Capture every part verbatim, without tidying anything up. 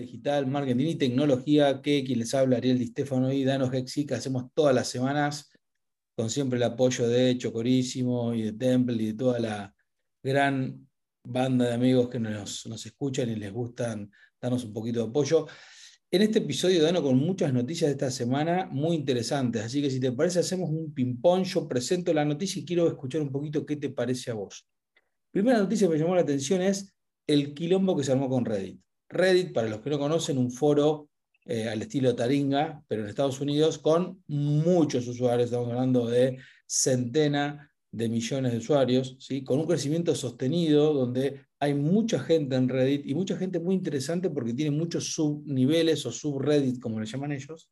digital, marketing y tecnología, que quien les habla, Ariel Di Stefano y Dano Hexi, que hacemos todas las semanas, con siempre el apoyo de Chocorísimo y de Temple y de toda la gran banda de amigos que nos, nos escuchan y les gustan darnos un poquito de apoyo. En este episodio, Dano, con muchas noticias de esta semana muy interesantes, así que si te parece hacemos un ping-pong, yo presento la noticia y quiero escuchar un poquito qué te parece a vos. Primera noticia que me llamó la atención es el quilombo que se armó con Reddit. Reddit, para los que no conocen, un foro eh, al estilo Taringa, pero en Estados Unidos, con muchos usuarios, estamos hablando de centenas de millones de usuarios, ¿sí? Con un crecimiento sostenido, donde hay mucha gente en Reddit y mucha gente muy interesante porque tiene muchos subniveles o subreddit, como le llaman ellos.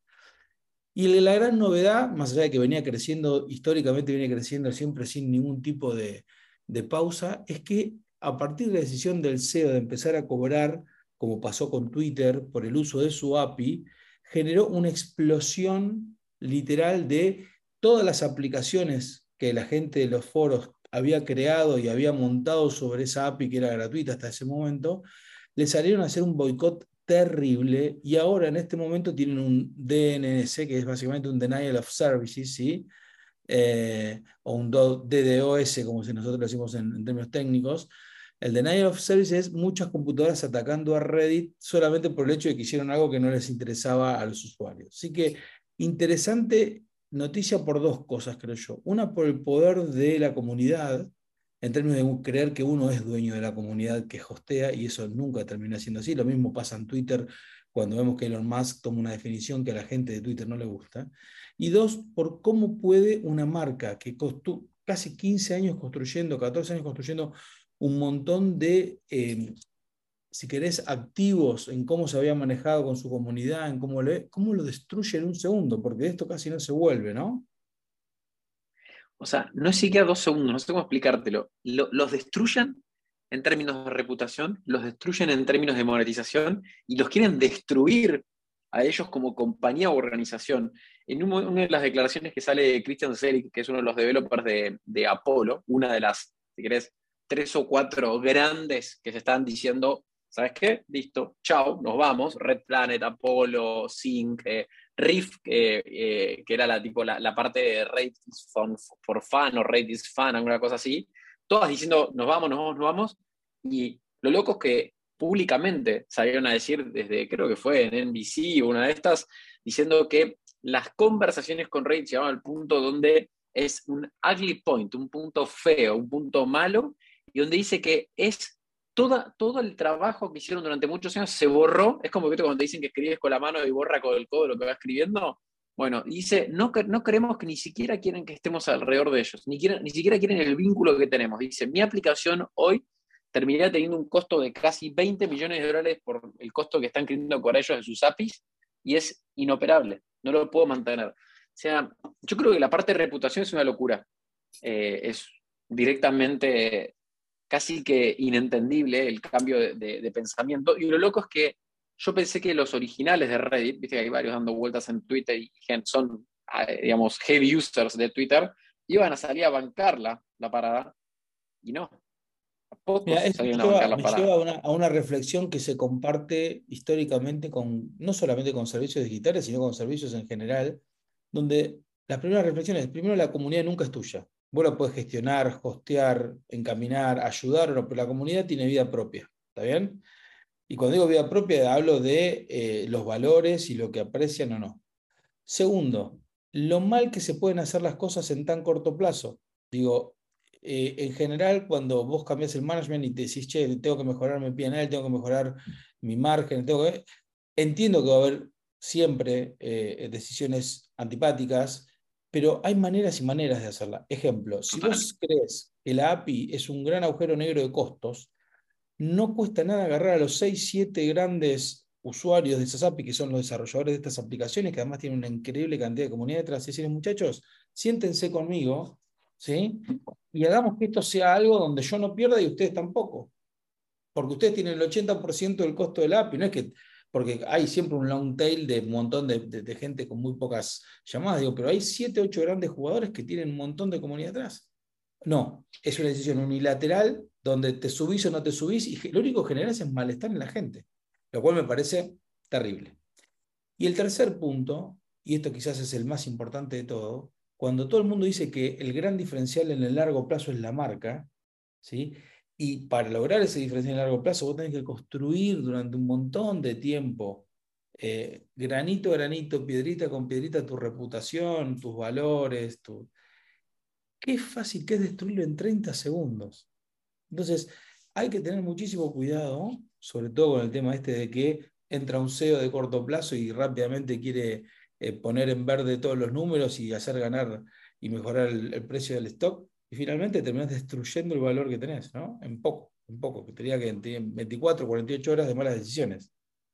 Y la gran novedad, más allá de que venía creciendo, históricamente viene creciendo siempre sin ningún tipo de, de pausa, es que a partir de la decisión del C E O de empezar a cobrar, como pasó con Twitter, por el uso de su A P I, generó una explosión literal de todas las aplicaciones que la gente de los foros había creado y había montado sobre esa A P I que era gratuita hasta ese momento, le salieron a hacer un boicot terrible y ahora en este momento tienen un D N S, que es básicamente un Denial of Services, ¿sí? Eh, o un D DoS, como si nosotros lo decimos en, en términos técnicos. El Denial of Services es muchas computadoras atacando a Reddit solamente por el hecho de que hicieron algo que no les interesaba a los usuarios. Así que interesante noticia por dos cosas, creo yo. Una, por el poder de la comunidad, en términos de creer que uno es dueño de la comunidad que hostea, y eso nunca termina siendo así. Lo mismo pasa en Twitter cuando vemos que Elon Musk toma una definición que a la gente de Twitter no le gusta. Y dos, por cómo puede una marca que costó casi quince años construyendo, catorce años construyendo un montón de, eh, si querés, activos en cómo se había manejado con su comunidad, en cómo, le, cómo lo destruye en un segundo, porque de esto casi no se vuelve, ¿no? O sea, no es siquiera dos segundos, no sé cómo explicártelo. Lo, los destruyen en términos de reputación, los destruyen en términos de monetización y los quieren destruir a ellos como compañía o organización. En un, una de las declaraciones que sale de Christian Selig, que es uno de los developers de, de Apollo, una de las, si querés, tres o cuatro grandes que se están diciendo, ¿sabes qué? Listo, chao, nos vamos. Red Planet, Apollo, Sync, eh, Riff, eh, eh, que era la, tipo, la, la parte de Rate is fun for fun o Rate is fun, alguna cosa así, todas diciendo nos vamos, nos vamos, nos vamos, y lo loco es que públicamente salieron a decir, desde creo que fue en N B C o una de estas, diciendo que las conversaciones con Rate llegaban al punto donde es un ugly point, un punto feo, un punto malo, y donde dice que es Toda, todo el trabajo que hicieron durante muchos años se borró. Es como que cuando te dicen que escribes con la mano y borra con el codo lo que va escribiendo. Bueno, dice, no, no creemos que ni siquiera quieren que estemos alrededor de ellos, ni, quieren, ni siquiera quieren el vínculo que tenemos. Dice, mi aplicación hoy terminaría teniendo un costo de casi veinte millones de dólares por el costo que están creyendo con ellos en sus A P Is, y es inoperable, no lo puedo mantener. O sea, yo creo que la parte de reputación es una locura. Eh, es directamente casi que inentendible el cambio de, de, de pensamiento. Y lo loco es que yo pensé que los originales de Reddit, viste que hay varios dando vueltas en Twitter y son, digamos, heavy users de Twitter, iban a salir a bancar la, la parada, y no. A pocos Mira, esto me salieron a bancar lleva, la me lleva parada. a, una, a una reflexión que se comparte históricamente con, no solamente con servicios digitales, sino con servicios en general, donde las primeras reflexiones, primero, la comunidad nunca es tuya. Vos la podés gestionar, hostear, encaminar, ayudar, pero la comunidad tiene vida propia, ¿está bien? Y cuando digo vida propia, hablo de eh, los valores y lo que aprecian o no. Segundo, lo mal que se pueden hacer las cosas en tan corto plazo. Digo, eh, en general, cuando vos cambias el management y te decís, che, tengo que mejorar mi P and L, tengo que mejorar mi margen, tengo que... entiendo que va a haber siempre eh, decisiones antipáticas, pero hay maneras y maneras de hacerla. Ejemplo, si Total. vos crees que la A P I es un gran agujero negro de costos, no cuesta nada agarrar a los seis siete grandes usuarios de esas A P I, que son los desarrolladores de estas aplicaciones, que además tienen una increíble cantidad de comunidad detrás, y decirles, muchachos, siéntense conmigo, ¿sí? Y hagamos que esto sea algo donde yo no pierda y ustedes tampoco. Porque ustedes tienen el ochenta por ciento del costo del A P I, no es que, porque hay siempre un long tail de un montón de, de, de gente con muy pocas llamadas, digo, pero hay siete ocho grandes jugadores que tienen un montón de comunidad atrás. No, es una decisión unilateral donde te subís o no te subís y lo único que generas es malestar en la gente. lo cual me parece terrible. Y el tercer punto, y esto quizás es el más importante de todo, cuando todo el mundo dice que el gran diferencial en el largo plazo es la marca, ¿sí? Y para lograr ese diferencial en el largo plazo, vos tenés que construir durante un montón de tiempo, eh, granito a granito, piedrita con piedrita, tu reputación, tus valores, tu... Qué fácil que es destruirlo en treinta segundos. Entonces, hay que tener muchísimo cuidado, sobre todo con el tema este de que entra un C E O de corto plazo y rápidamente quiere eh, poner en verde todos los números y hacer ganar y mejorar el, el precio del stock, y finalmente terminás destruyendo el valor que tenés, ¿no? En poco, en poco, que tenía que en veinticuatro, cuarenta y ocho horas de malas decisiones.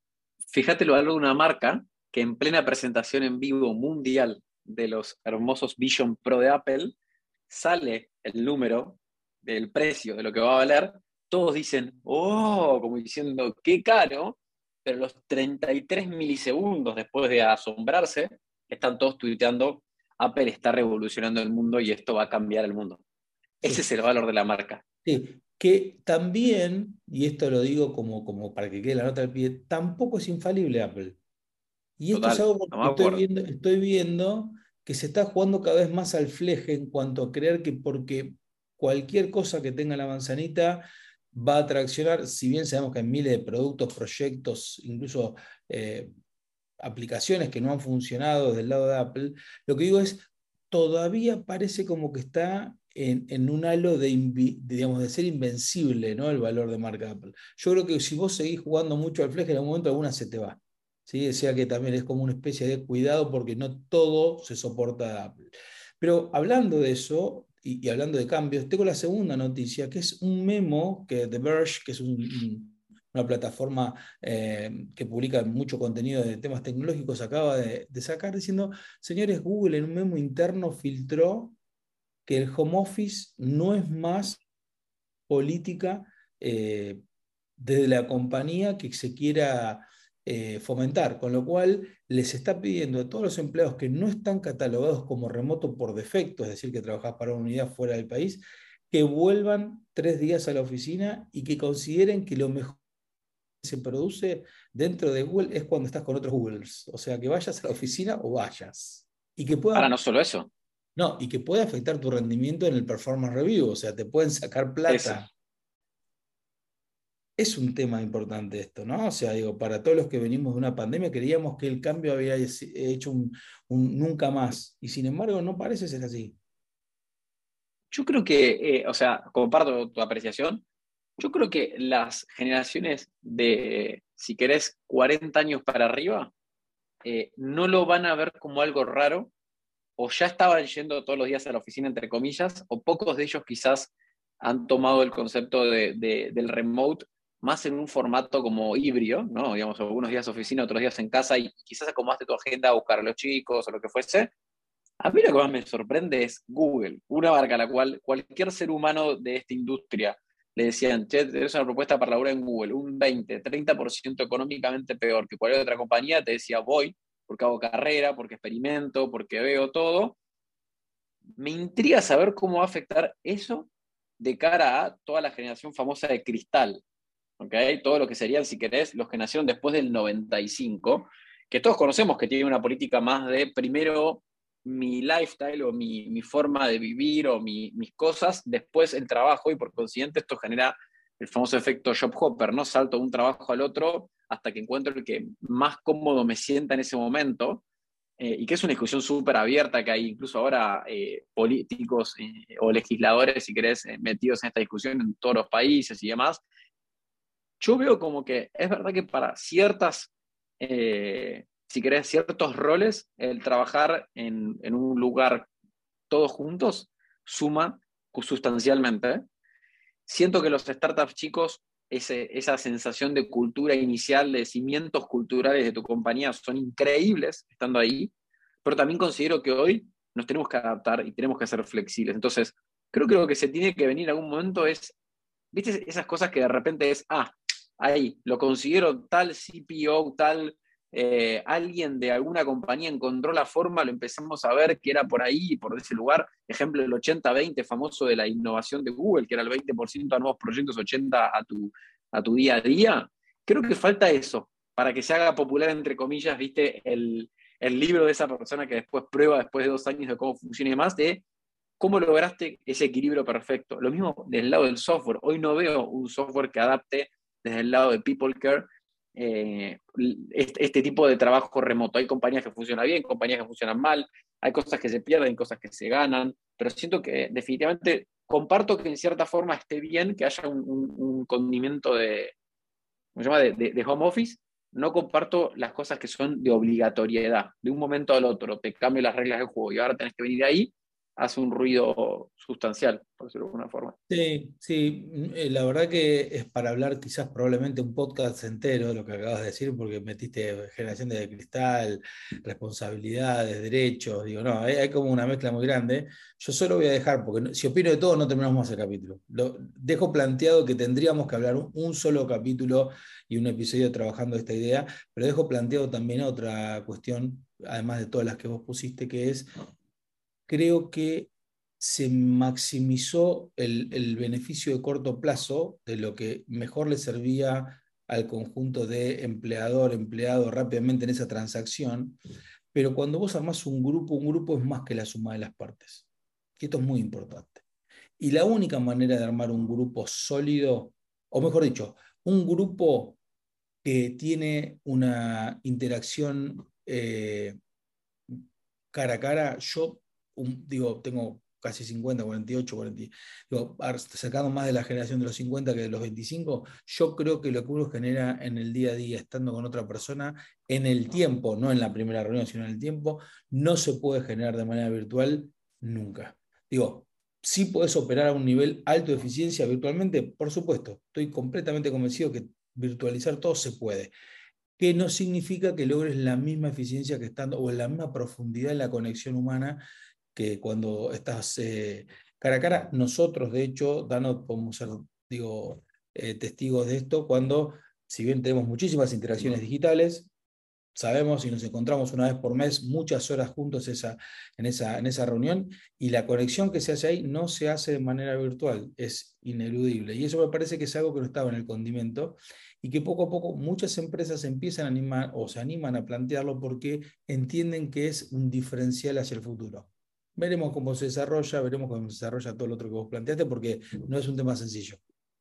Fíjate lo algo de una marca que en plena presentación en vivo mundial de los hermosos Vision Pro de Apple, sale el número del precio de lo que va a valer, todos dicen, oh, como diciendo, qué caro, pero los treinta y tres milisegundos después de asombrarse, están todos tuiteando, Apple está revolucionando el mundo y esto va a cambiar el mundo. Ese Sí. es el valor de la marca. Sí, que también, y esto lo digo como, como para que quede la nota al pie, tampoco es infalible Apple. Y esto es Total, algo no que me estoy acuerdo. viendo, estoy viendo que se está jugando cada vez más al fleje en cuanto a creer que porque cualquier cosa que tenga la manzanita va a traccionar, si bien sabemos que hay miles de productos, proyectos, incluso eh, aplicaciones que no han funcionado desde el lado de Apple, lo que digo es, todavía parece como que está en, en un halo de, invi, digamos, de ser invencible, ¿no? El valor de marca Apple. Yo creo que si vos seguís jugando mucho al fleje, en algún momento alguna se te va. ¿Sí? O sea que también es como una especie de cuidado porque no todo se soporta de Apple. Pero hablando de eso y, y hablando de cambios, tengo la segunda noticia, que es un memo que The Verge, que es un, un, una plataforma eh, que publica mucho contenido de temas tecnológicos, acaba de, de sacar diciendo, señores, Google en un memo interno filtró que el home office no es más política eh, desde la compañía que se quiera eh, fomentar, con lo cual les está pidiendo a todos los empleados que no están catalogados como remoto por defecto, es decir, que trabajás para una unidad fuera del país, que vuelvan tres días a la oficina y que consideren que lo mejor que se produce dentro de Google es cuando estás con otros Googles, o sea, que vayas a la oficina o vayas, y que Ahora, pueda, no solo eso, no, y que pueda afectar tu rendimiento en el performance review, o sea, te pueden sacar eso. plata. Es un tema importante esto, ¿no? O sea, digo, para todos los que venimos de una pandemia creíamos que el cambio había hecho un, un nunca más, y sin embargo no parece ser así. Yo creo que, eh, o sea, comparto tu apreciación. Yo creo que las generaciones de, si querés, cuarenta años para arriba, eh, no lo van a ver como algo raro, o ya estaban yendo todos los días a la oficina, entre comillas, o pocos de ellos quizás han tomado el concepto de, de, del remote más en un formato como híbrido, ¿no? Digamos, algunos días oficina, otros días en casa, y quizás acomodaste tu agenda a buscar a los chicos o lo que fuese. A mí lo que más me sorprende es Google, una marca a la cual cualquier ser humano de esta industria le decían, che, tenés una propuesta para laburar en Google, un veinte, treinta por ciento económicamente peor que cualquier otra compañía, te decía, voy, porque hago carrera, porque experimento, porque veo todo. Me intriga saber cómo va a afectar eso de cara a toda la generación famosa de cristal, ¿okay? Todo lo que serían, si querés, los que nacieron después del noventa y cinco, que todos conocemos que tiene una política más de primero mi lifestyle o mi, mi forma de vivir o mi, mis cosas, después el trabajo, y por consiguiente esto genera el famoso efecto job hopper, ¿no? Salto de un trabajo al otro hasta que encuentro el que más cómodo me sienta en ese momento, eh, y que es una discusión súper abierta, que hay incluso ahora eh, políticos eh, o legisladores, si querés, eh, metidos en esta discusión en todos los países y demás. Yo veo como que es verdad que para ciertas, eh, si querés, ciertos roles, el trabajar en, en un lugar todos juntos suma sustancialmente. Siento que los startups chicos, ese, esa sensación de cultura inicial, de cimientos culturales de tu compañía son increíbles estando ahí, pero también considero que hoy nos tenemos que adaptar y tenemos que ser flexibles. Entonces, creo que lo que se tiene que venir en algún momento es, ¿viste esas cosas que de repente es, ah, ahí, lo consiguieron tal C P O, tal eh, alguien de alguna compañía encontró la forma, lo empezamos a ver que era por ahí, por ese lugar? Ejemplo, el ochenta veinte famoso de la innovación de Google, que era el veinte por ciento a nuevos proyectos, ochenta por ciento a tu, a tu día a día. Creo que falta eso, para que se haga popular, entre comillas, viste, el, el libro de esa persona que después prueba, después de dos años, de cómo funciona y demás, de cómo lograste ese equilibrio perfecto. Lo mismo del lado del software. Hoy no veo un software que adapte desde el lado de People Care eh, este, este tipo de trabajo remoto. Hay compañías que funcionan bien, compañías que funcionan mal, hay cosas que se pierden, cosas que se ganan, pero siento que definitivamente comparto que en cierta forma esté bien que haya un, un, un condimento de, ¿cómo se llama? De, de, de home office. No comparto las cosas que son de obligatoriedad. De un momento al otro te cambio las reglas del juego y ahora tenés que venir de ahí, hace un ruido sustancial, por decirlo de alguna forma. Sí, sí, eh, la verdad que es para hablar quizás probablemente un podcast entero de lo que acabas de decir, porque metiste generación de cristal, responsabilidades, derechos, digo, no, hay, hay como una mezcla muy grande. Yo solo voy a dejar, porque no- si opino de todo no terminamos más el capítulo. Lo, dejo planteado que tendríamos que hablar un, un solo capítulo y un episodio trabajando esta idea, pero dejo planteado también otra cuestión, además de todas las que vos pusiste, que es creo que se maximizó el, el beneficio de corto plazo de lo que mejor le servía al conjunto de empleador-empleado rápidamente en esa transacción, pero cuando vos armás un grupo, un grupo es más que la suma de las partes. Y esto es muy importante. Y la única manera de armar un grupo sólido, o mejor dicho, un grupo que tiene una interacción eh, cara a cara, yo un, digo, tengo casi cincuenta, cuarenta y ocho, cuarenta, digo, sacando más de la generación de los cincuenta que de los veinticinco, yo creo que lo que uno genera en el día a día, estando con otra persona, en el tiempo, no en la primera reunión, sino en el tiempo, no se puede generar de manera virtual nunca. Digo, sí podés operar a un nivel alto de eficiencia virtualmente, por supuesto, estoy completamente convencido que virtualizar todo se puede, que no significa que logres la misma eficiencia que estando, o la misma profundidad en la conexión humana que cuando estás eh, cara a cara. Nosotros, de hecho, Dano, podemos ser, digo, eh, testigos de esto, cuando, si bien tenemos muchísimas interacciones digitales, sabemos y nos encontramos una vez por mes muchas horas juntos esa, en, esa, en esa reunión, y la conexión que se hace ahí no se hace de manera virtual, es ineludible. Y eso me parece que es algo que no estaba en el condimento y que poco a poco muchas empresas empiezan a animar o se animan a plantearlo porque entienden que es un diferencial hacia el futuro. Veremos cómo se desarrolla, veremos cómo se desarrolla todo lo otro que vos planteaste, porque no es un tema sencillo.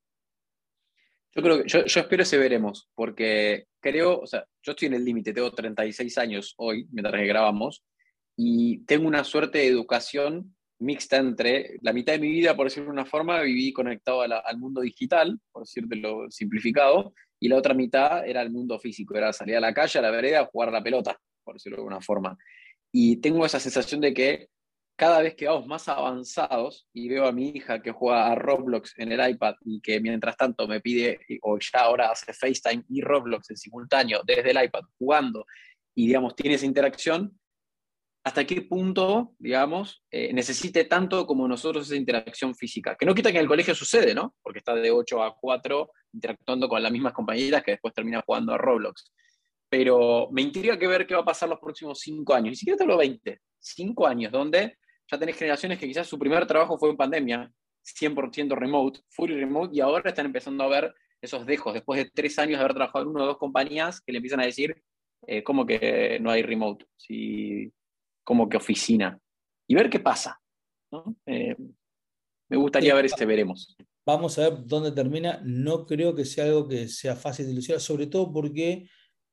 Yo creo que, yo, yo espero ese veremos, porque creo, o sea, yo estoy en el límite, tengo treinta y seis años hoy, mientras que grabamos, y tengo una suerte de educación mixta entre la mitad de mi vida, por decirlo de una forma, viví conectado a la, al mundo digital, por decirlo simplificado, y la otra mitad era el mundo físico, era salir a la calle, a la vereda, a jugar a la pelota, por decirlo de alguna forma. Y tengo esa sensación de que cada vez que vamos más avanzados y veo a mi hija que juega a Roblox en el iPad y que mientras tanto me pide, o ya ahora hace FaceTime y Roblox en simultáneo desde el iPad jugando y digamos tiene esa interacción, hasta qué punto, digamos, eh, necesite tanto como nosotros esa interacción física. Que no quita que en el colegio sucede, ¿no? Porque está de ocho a cuatro interactuando con las mismas compañeras que después termina jugando a Roblox. Pero me intriga que ver qué va a pasar los próximos cinco años. Ni siquiera te hablo veinte. Cinco años, donde ya tenés generaciones que quizás su primer trabajo fue en pandemia, cien por ciento remote, fully remote, y ahora están empezando a ver esos dejos, después de tres años de haber trabajado en una o dos compañías, que le empiezan a decir, eh, ¿cómo que no hay remote? Si, ¿cómo que oficina? Y ver qué pasa, ¿no? Eh, me gustaría Sí, ver este veremos. vamos a ver dónde termina. No creo que sea algo que sea fácil de ilusionar, sobre todo porque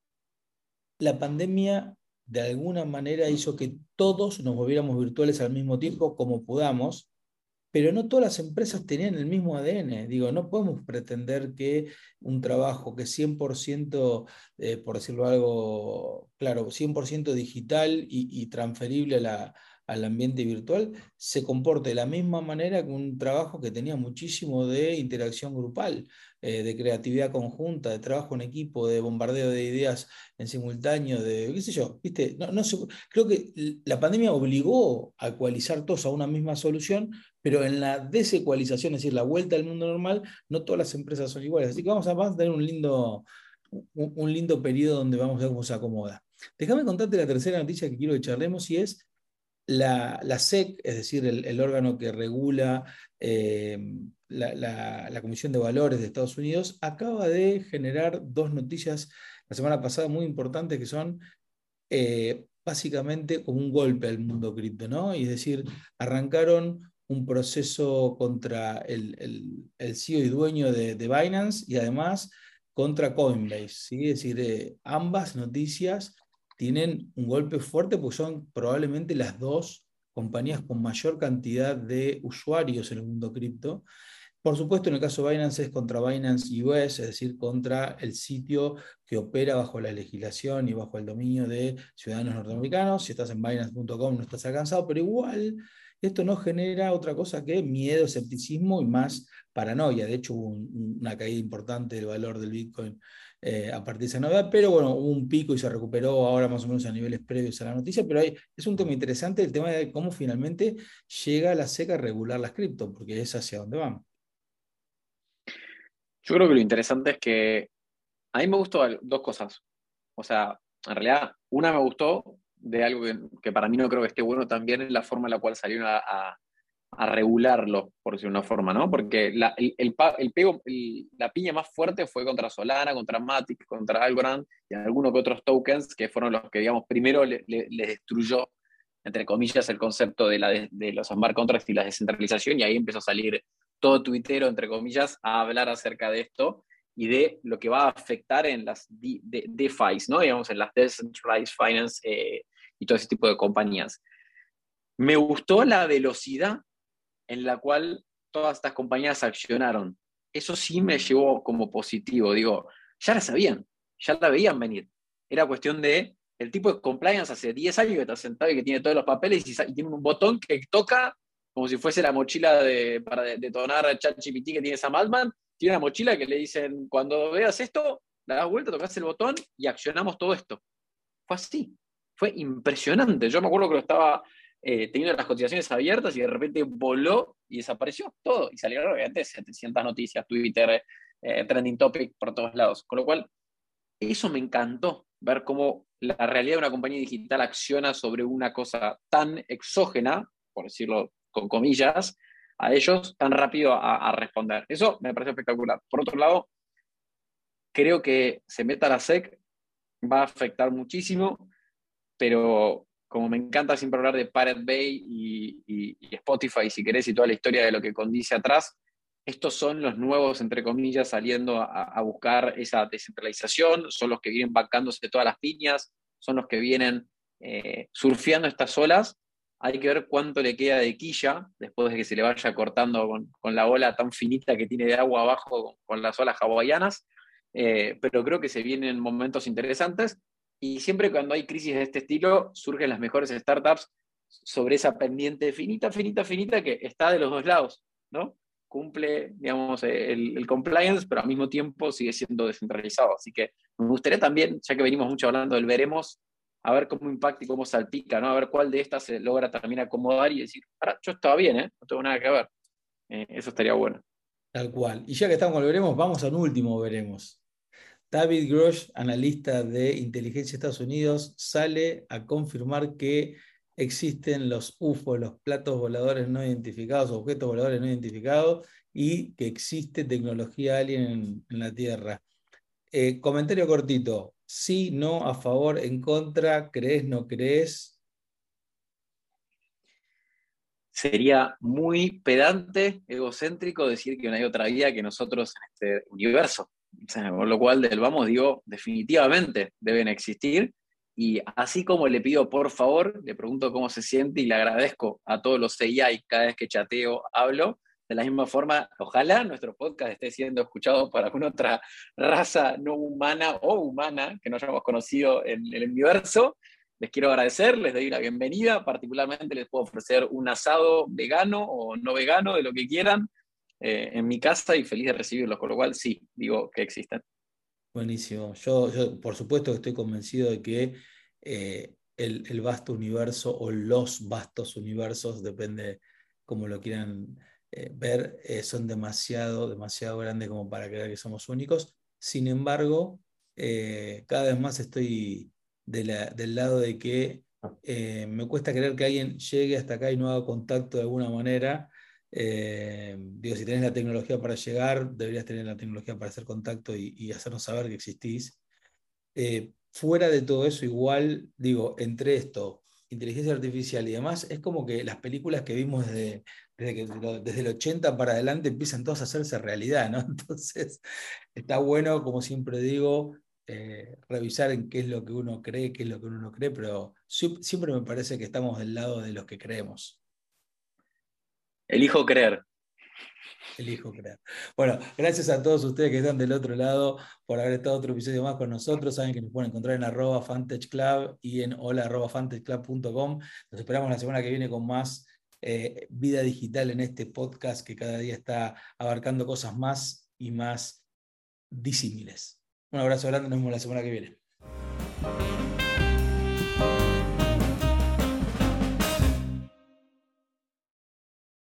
la pandemia de alguna manera hizo que todos nos volviéramos virtuales al mismo tiempo como podamos, pero no todas las empresas tenían el mismo A D N. Digo, no podemos pretender que un trabajo que es cien por ciento, eh, por decirlo algo claro, cien por ciento digital y, y transferible a la, al ambiente virtual, se comporte de la misma manera que un trabajo que tenía muchísimo de interacción grupal, eh, de creatividad conjunta, de trabajo en equipo, de bombardeo de ideas en simultáneo, de qué sé yo, ¿viste? No, no sé, creo que la pandemia obligó a ecualizar todos a una misma solución, pero en la desecualización, es decir, la vuelta al mundo normal, no todas las empresas son iguales. Así que vamos a, vamos a tener un lindo, un, un lindo periodo donde vamos a ver cómo se acomoda. Déjame contarte la tercera noticia que quiero que charlemos, y es La, la S E C, es decir, el, el órgano que regula eh, la, la, la Comisión de Valores de Estados Unidos, acaba de generar dos noticias la semana pasada muy importantes que son eh, básicamente como un golpe al mundo cripto, ¿no? Y es decir, arrancaron un proceso contra el, el, el C E O y dueño de, de Binance y además contra Coinbase, ¿sí? Es decir, eh, ambas noticias tienen un golpe fuerte porque son probablemente las dos compañías con mayor cantidad de usuarios en el mundo cripto. Por supuesto, en el caso de Binance es contra Binance U S, es decir, contra el sitio que opera bajo la legislación y bajo el dominio de ciudadanos norteamericanos. Si estás en Binance punto com no estás alcanzado, pero igual esto no genera otra cosa que miedo, escepticismo y más paranoia. De hecho, hubo un, una caída importante del valor del Bitcoin eh, a partir de esa novedad, pero bueno, hubo un pico y se recuperó ahora más o menos a niveles previos a la noticia, pero hay, es un tema interesante el tema de cómo finalmente llega la S E C a regular las cripto, porque es hacia donde van. Yo creo que lo interesante es que a mí me gustó al- dos cosas. O sea, en realidad, una me gustó de algo que, que para mí no creo que esté bueno también es la forma en la cual salieron a, a- a regularlo, por decirlo de una forma, ¿no? Porque la, el, el, pa- el pego, el- la piña más fuerte fue contra Solana, contra Matic, contra Algorand y algunos que otros tokens que fueron los que, digamos, primero le, le- le destruyó, entre comillas, el concepto de, la de, de los smart contracts y la descentralización, y ahí empezó a salir todo tuitero, entre comillas, a hablar acerca de esto y de lo que va a afectar en las de, de, DeFi, ¿no? Digamos, en las Decentralized Finance eh, y todo ese tipo de compañías. Me gustó la velocidad en la cual todas estas compañías accionaron. Eso sí me llevó como positivo. Digo, ya la sabían, ya la veían venir. Era cuestión de el tipo de compliance hace diez años que está sentado y que tiene todos los papeles y, y tiene un botón que toca como si fuese la mochila de, para detonar ChatGPT que tiene Sam Altman. Tiene una mochila que le dicen, cuando veas esto, le das vuelta, tocas el botón y accionamos todo esto. Fue así. Fue impresionante. Yo me acuerdo que lo estaba eh, teniendo las cotizaciones abiertas y de repente voló y desapareció todo. Y salieron, obviamente, setecientas noticias, Twitter, eh, trending topic por todos lados. Con lo cual, eso me encantó, ver cómo la realidad de una compañía digital acciona sobre una cosa tan exógena, por decirlo con comillas, a ellos tan rápido a, a responder. Eso me parece espectacular. Por otro lado, creo que se meta la S E C va a afectar muchísimo, pero como me encanta siempre hablar de Pirate Bay y, y, y Spotify, si querés, y toda la historia de lo que condice atrás, estos son los nuevos, entre comillas, saliendo a, a buscar esa descentralización, son los que vienen bancándose todas las piñas, son los que vienen eh, surfeando estas olas. Hay que ver cuánto le queda de quilla después de que se le vaya cortando con, con la ola tan finita que tiene de agua abajo con, con las olas hawaianas. Eh, pero creo que se vienen momentos interesantes y siempre cuando hay crisis de este estilo surgen las mejores startups sobre esa pendiente finita, finita, finita que está de los dos lados, ¿no? Cumple, digamos, el, el compliance, pero al mismo tiempo sigue siendo descentralizado. Así que me gustaría también, ya que venimos mucho hablando del veremos, a ver cómo impacta y cómo salpica, ¿no? A ver cuál de estas se logra también acomodar y decir, ahora yo estaba bien, ¿eh? No tengo nada que ver. Eh, eso estaría bueno. Tal cual. Y ya que estamos con el veremos, vamos a un último veremos. David Grosh, analista de inteligencia de Estados Unidos, sale a confirmar que existen los U F O, los platos voladores no identificados, objetos voladores no identificados, y que existe tecnología alien en, en la Tierra. Eh, comentario cortito. Sí, no, a favor, en contra, crees, no crees. Sería muy pedante, egocéntrico decir que no hay otra vida que nosotros en este universo. O sea, con lo cual, del vamos, digo, definitivamente deben existir. Y así como le pido por favor, le pregunto cómo se siente y le agradezco a todos los A I cada vez que chateo, hablo, de la misma forma, ojalá nuestro podcast esté siendo escuchado por alguna otra raza no humana o humana que no hayamos conocido en el universo. Les quiero agradecer, les doy la bienvenida, particularmente les puedo ofrecer un asado vegano o no vegano, de lo que quieran, eh, en mi casa y feliz de recibirlos, con lo cual sí, digo que existen. Buenísimo. Yo, yo, por supuesto que estoy convencido de que eh, el, el vasto universo o los vastos universos, depende cómo lo quieran eh, ver, eh, son demasiado, demasiado grandes como para creer que somos únicos. Sin embargo, eh, cada vez más estoy de la- del lado de que Eh, me cuesta creer que alguien llegue hasta acá y no haga contacto de alguna manera. Eh, digo, si tenés la tecnología para llegar, deberías tener la tecnología para hacer contacto y, y hacernos saber que existís. Eh, fuera de todo eso, igual, digo, entre esto, inteligencia artificial y demás, es como que las películas que vimos desde, desde, que, desde el ochenta para adelante empiezan todas a hacerse realidad, ¿no? Entonces, está bueno, como siempre digo, eh, revisar en qué es lo que uno cree, qué es lo que uno no cree, pero siempre me parece que estamos del lado de los que creemos. Elijo creer. Elijo creer. Bueno, gracias a todos ustedes que están del otro lado por haber estado otro episodio más con nosotros. Saben que nos pueden encontrar en arroba Fantech Club y en hola arroba fantech club punto com. Nos esperamos la semana que viene con más eh, vida digital en este podcast que cada día está abarcando cosas más y más disímiles. Un abrazo grande, nos vemos la semana que viene.